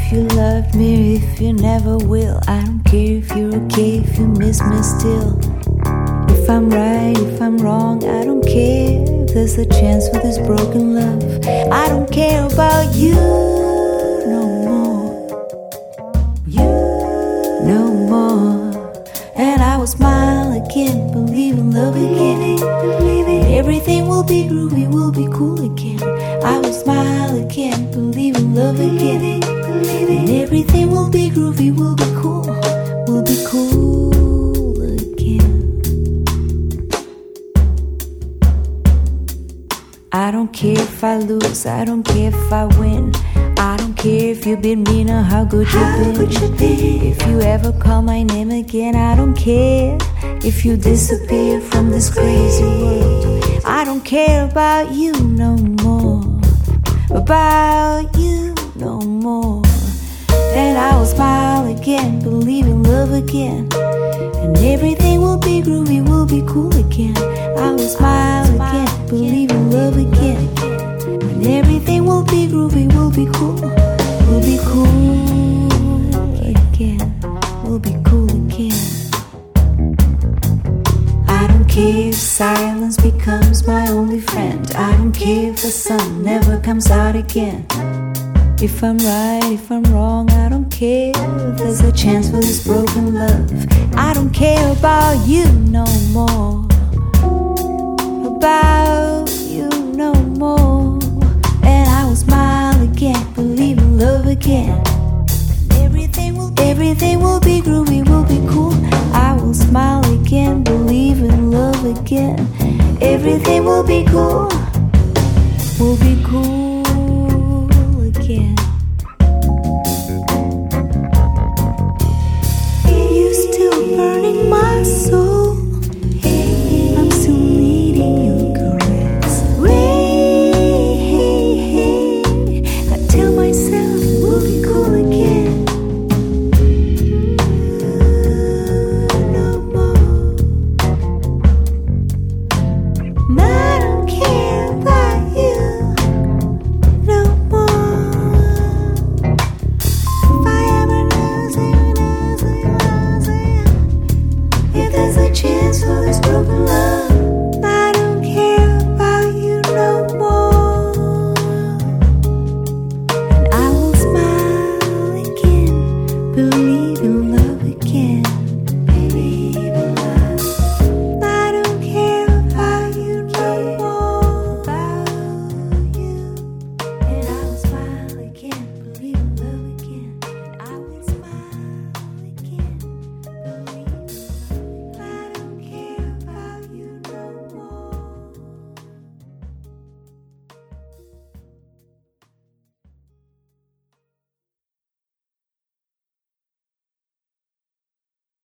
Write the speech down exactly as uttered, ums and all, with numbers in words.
if you loved me, if you never will. I don't care if you're okay, if you miss me still. If I'm right, if I'm wrong, I don't care if there's a chance for this broken love. I don't care about you no more, you no more. And I will smile again, believe in love again. Everything will be groovy, will be cool again. I will smile again, believe in love again. And everything will be groovy, will be cool, will be cool again. I don't care if I lose, I don't care if I win. I don't care if you've been mean or how good you've been. Good you be? If you ever call my name again, I don't care if you disappear from this crazy world. I don't care about you no more, about you no more. Then I will smile again, believe in love again. And everything will be groovy, will be cool again. I will smile again, believe in love again. And everything will be groovy, will be cool, will be cool again, will be cool again. I don't care if silence becomes my only friend. I don't care if the sun never comes out again. If I'm right, if I'm wrong, I don't care if there's a chance for this broken love. I don't care about you no more, about you no more. And I will smile again, believe in love again. Everything will, everything will be groovy, will be cool. I will smile again, believe in love again. Everything will be cool, will be cool.